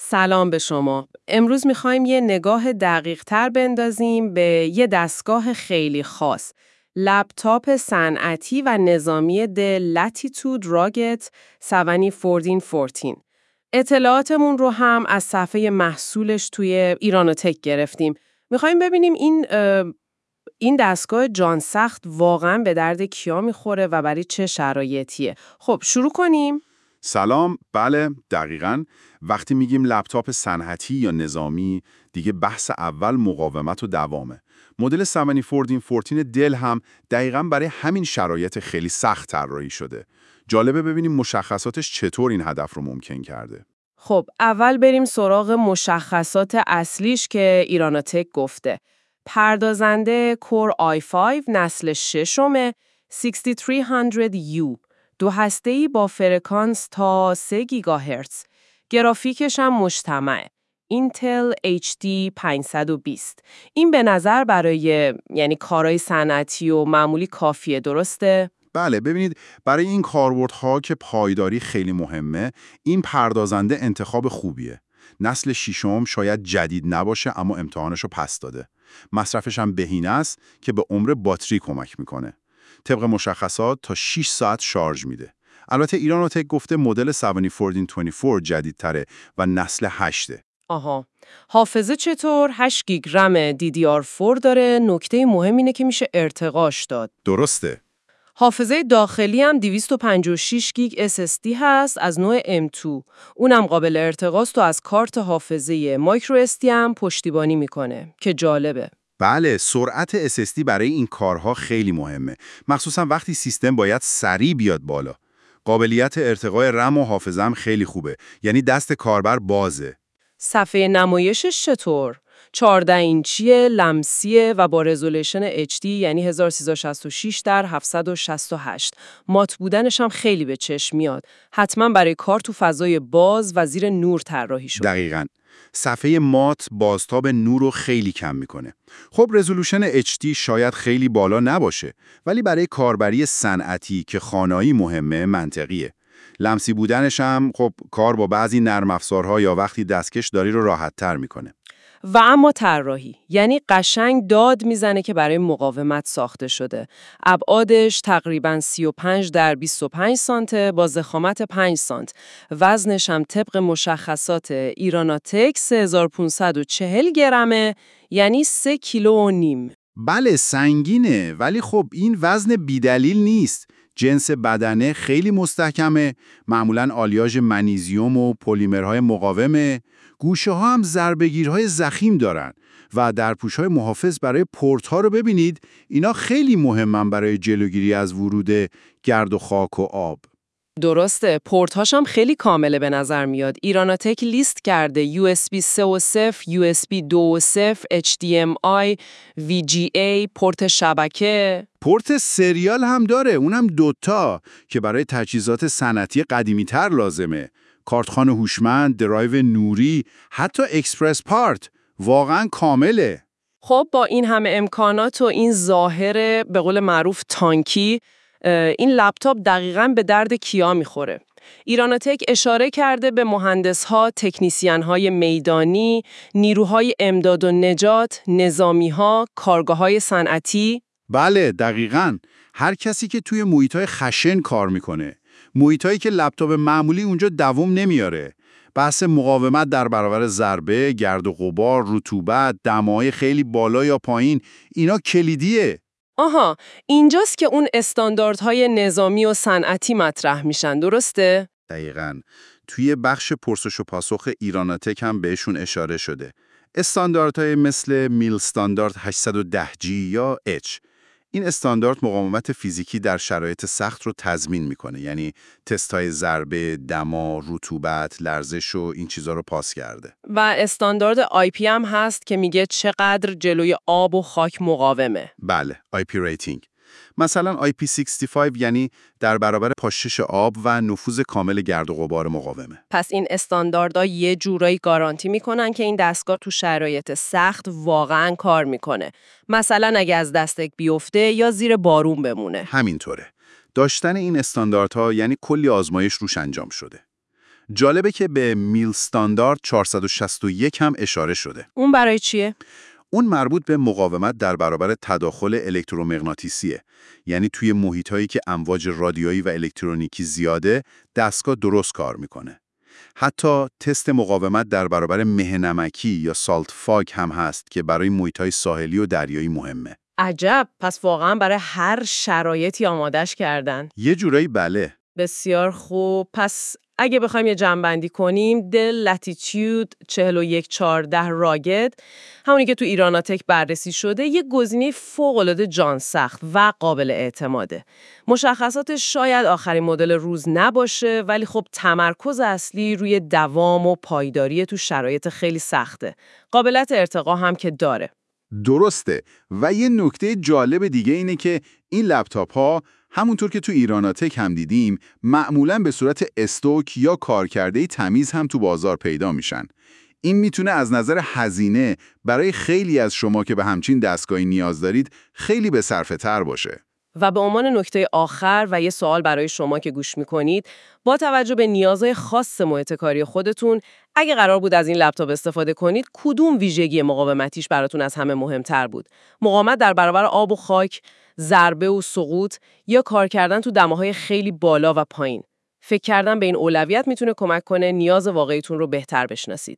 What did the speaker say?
سلام به شما. امروز می‌خوایم یه نگاه دقیق‌تر بندازیم به یه دستگاه خیلی خاص. لپتاپ صنعتی و نظامی دل لاتیتود راگت 7414. اطلاعاتمون رو هم از صفحه محصولش توی ایرانوتک گرفتیم. می‌خوایم ببینیم این دستگاه جان سخت واقعاً به درد کیا می‌خوره و برای چه شرایطیه. خب شروع کنیم؟ سلام، بله، دقیقاً. وقتی میگیم لپتاپ صنعتی یا نظامی، دیگه بحث اول مقاومت و دوامه. مدل 7414 دل هم دقیقاً برای همین شرایط خیلی سخت طراحی شده. جالبه ببینیم مشخصاتش چطور این هدف رو ممکن کرده. خب اول بریم سراغ مشخصات اصلیش که ایرانوتک گفته. پردازنده کور i5 نسل ششم 6300U، دو هسته‌ای با فرکانس تا 3 گیگاهرتز. گرافیکش هم مجتمعه. اینتل HD 520. این به نظر برای کارهای صنعتی و معمولی کافیه، درسته؟ بله، ببینید برای این کاربردها که پایداری خیلی مهمه، این پردازنده انتخاب خوبیه. نسل ششم شاید جدید نباشه اما امتحانش رو پس داده. مصرفش هم بهینه است که به عمر باتری کمک میکنه. طبق مشخصات تا 6 ساعت شارژ میده. البته ایرانوتک گفته مدل 7424 جدیدتره و نسل 8. آها. حافظه چطور؟ 8 گیگ رم DDR4 داره. نکته مهم اینه که میشه ارتقاش داد. درسته. حافظه داخلی هم 256 گیگ SSD هست از نوع M2. اونم قابل ارتقاست و از کارت حافظه مایکرو SD هم پشتیبانی میکنه که جالبه. بله، سرعت SSD برای این کارها خیلی مهمه، مخصوصا وقتی سیستم باید سریع بیاد بالا. قابلیت ارتقای رم و حافظه هم خیلی خوبه، یعنی دست کاربر بازه. صفحه نمایشش چطور؟ 14 اینچیه، لمسیه و با رزولوشن HD یعنی 1366 در 768. مات بودنش هم خیلی به چشم میاد. حتما برای کار تو فضای باز و زیر نور طراحی شده. دقیقاً. صفحه مات بازتاب نور رو خیلی کم میکنه. خب رزولوشن HD شاید خیلی بالا نباشه، ولی برای کاربری صنعتی که خانایی مهمه منطقیه. لمسی بودنش هم خب کار با بعضی نرم افزارها یا وقتی دستکش داری رو راحت تر میکنه. و اما طراحی، یعنی قشنگ داد میزنه که برای مقاومت ساخته شده. ابعادش تقریباً 35 در 25 سانته با ضخامت 5 سانت. وزنش هم طبق مشخصات ایرانوتک 3540 گرمه، یعنی 3 کیلو و نیم. بله سنگینه، ولی خب این وزن بیدلیل نیست. جنس بدنه خیلی مستحکمه، معمولاً آلیاژ منیزیم و پلیمرهای مقاومه. گوشه ها هم ضربه‌گیرهای ضخیم دارن و درپوش‌های محافظ برای پورت‌ها رو ببینید، اینا خیلی مهمن برای جلوگیری از ورود گرد و خاک و آب. درسته، پورت‌هاش هم خیلی کامله به نظر میاد. ایرانوتک لیست کرده USB 3.0، USB 2.0، HDMI، VGA، پورت شبکه. پورت سریال هم داره، اونم دوتا که برای تجهیزات صنعتی قدیمی‌تر لازمه. کارتخوان هوشمند، درایو نوری، حتی اکسپرس پارت. واقعا کامله. خب با این همه امکانات و این ظاهر به قول معروف تانکی، این لپتاپ دقیقاً به درد کیا میخوره؟ ایرانوتک اشاره کرده به مهندس‌ها، تکنیسیان‌های میدانی، نیروهای امداد و نجات، نظامی‌ها، کارگاه‌های صنعتی. بله دقیقاً. هر کسی که توی محیطای خشن کار میکنه، محیطایی که لپتاپ معمولی اونجا دوام نمیاره. بحث مقاومت در برابر ضربه، گرد و غبار، رطوبت، دمای خیلی بالا یا پایین، اینا کلیدیه. آها، اینجاست که اون استانداردهای نظامی و صنعتی مطرح میشن، درسته؟ دقیقاً. توی بخش پرسش و پاسخ ایرانوتک هم بهشون اشاره شده. استانداردهای مثل میل استاندارد 810G یا H. این استاندارد مقاومت فیزیکی در شرایط سخت رو تضمین میکنه، یعنی تستای ضربه، دما، رطوبت، لرزش و این چیزا رو پاس کرده. و استاندارد IP هم هست که میگه چقدر جلوی آب و خاک مقاومه. بله، IP ریتینگ. مثلا IP65 یعنی در برابر پاشش آب و نفوذ کامل گرد و غبار مقاومه. پس این استانداردها یه جورایی گارانتی میکنن که این دستگاه تو شرایط سخت واقعاً کار میکنه. مثلا اگه از دستک بیفته یا زیر بارون بمونه. همینطوره. داشتن این استانداردها یعنی کلی آزمایش روش انجام شده. جالبه که به میل استاندارد 461 هم اشاره شده. اون برای چیه؟ اون مربوط به مقاومت در برابر تداخل الکترومغناطیسیه. یعنی توی محیطایی که امواج رادیویی و الکترونیکی زیاده، دستگاه درست کار میکنه. حتی تست مقاومت در برابر مه نمکی یا سالت فاگ هم هست که برای محیطای ساحلی و دریایی مهمه. عجب، پس واقعا برای هر شرایطی آمادش کردن. یه جورایی بله. بسیار خوب. پس اگه بخوایم یه جمع‌بندی کنیم، دل لاتیتیود 4114 راگد، همونی که تو ایراناتک بررسی شده، یه گزینه فوق‌العاده جانسخت و قابل اعتماده. مشخصاتش شاید آخرین مدل روز نباشه، ولی خب تمرکز اصلی روی دوام و پایداری تو شرایط خیلی سخته. قابلیت ارتقا هم که داره. درسته. و یه نکته جالب دیگه اینه که این لپتاپ ها همونطور که تو ایراناتک هم دیدیم معمولاً به صورت استوک یا کارکرده تمیز هم تو بازار پیدا میشن. این میتونه از نظر هزینه برای خیلی از شما که به همچین دستگاهی نیاز دارید خیلی به صرفه تر باشه. و به عنوان نکته آخر و یه سوال برای شما که گوش میکنید، با توجه به نیازهای خاص محیط کاری خودتون، اگه قرار بود از این لپتاپ استفاده کنید، کدوم ویژگی مقاومتیش براتون از همه مهمتر بود؟ مقاومت در برابر آب و خاک، ضربه و سقوط، یا کار کردن تو دماهای خیلی بالا و پایین؟ فکر کردن به این اولویت میتونه کمک کنه نیاز واقعیتون رو بهتر بشناسید.